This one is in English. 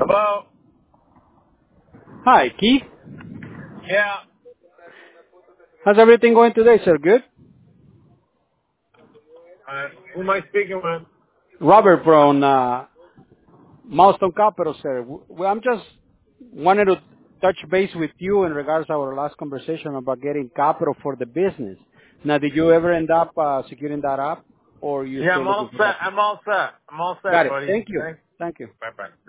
Hello? Hi, Keith. Yeah. How's everything going today, sir? Good? Who am I speaking with? Robert from Milestone Capital, sir. I'm just wanted to touch base with you in regards to our last conversation about getting capital for the business. Now, did you ever end up securing that up, or are you Yeah, still I'm looking all for set. that? I'm all set. I'm all set, Got it. buddy. Thank you. Thanks. Thank you. Bye-bye.